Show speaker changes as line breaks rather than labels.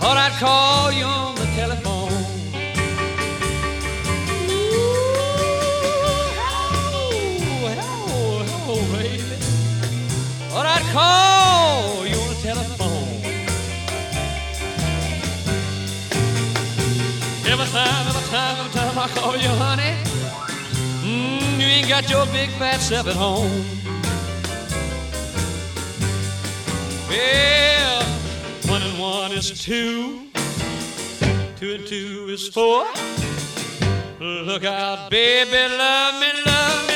thought I'd call you on the telephone. Hello, baby. Thought I'd call you on the telephone. Every time I call you, honey, you ain't got your big fat self at home. Well, 1 and 1 is 2, 2 and 2 is 4. Look out, baby, love me, love me.